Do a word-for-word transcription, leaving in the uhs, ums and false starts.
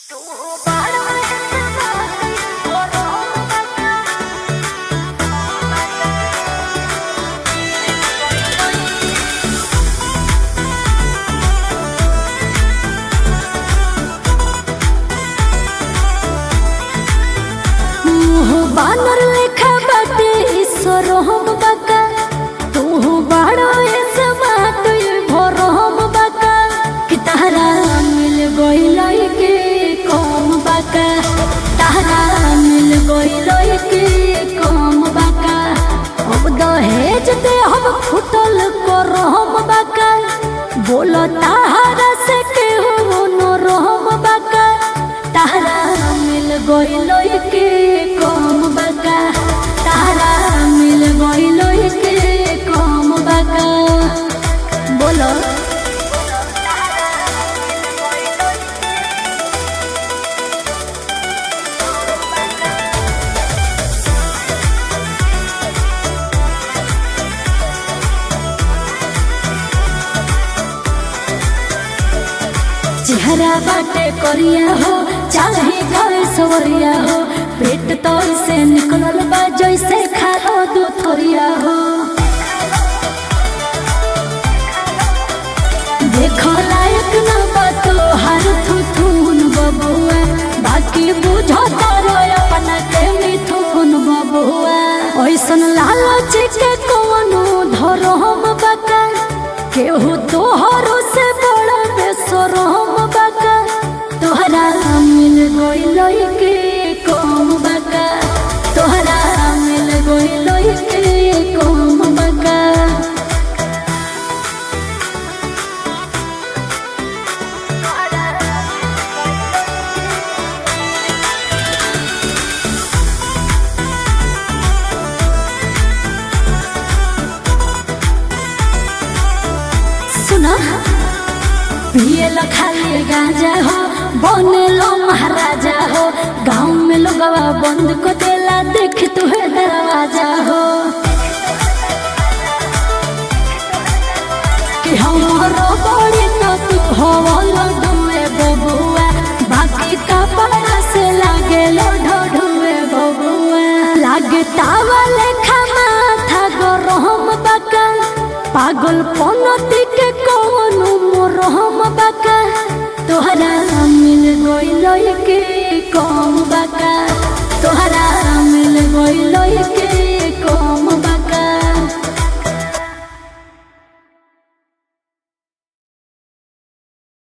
बानर लेखा बाटे ईश्वर हम बाका तू बाड़ो ऐसे बात भरम बाका कि तारा मिल गइल के कम बाका तारा मिल गइल के कम बाका अब दहेज दे हम फुटल करम बाका बोलो तारा से केहू न रहम बाका तारा मिल गइल के कम बाका तारा मिल गइल के कम बाका बोलो चेहरा बाटे करिया हो चाहे गाय सवरिया हो पेट तो से निकलल बा जैसे खालो दो थोरिया हो देखो लायक न बा तो हर थुथुन बबुआ बाकी बुझो तारो अपना के मिथुन बबुआ ऐसन लालच के कोनो धरो हम बाका केहू तोहरो से बड़ा बेसरम बाका तोहरा मिल गइल के कम बाका तोहरा मिल गइल के कम बाका सुना पिए लो खाली गांजा हो बने लो महाराजा हो गाँव में लोगवा बंद को देला देख तुहे दरवाजा हो कि हमारो बड़ी न तू हो लडुए बबुआ बाकी कपड़ा से लागे लो ढोढुए बबुआ लागे तावा लेखा माथा गरम बाका पागल पनती के कोनो मोरहम बाका तोहरा मिल गइल के कम बाका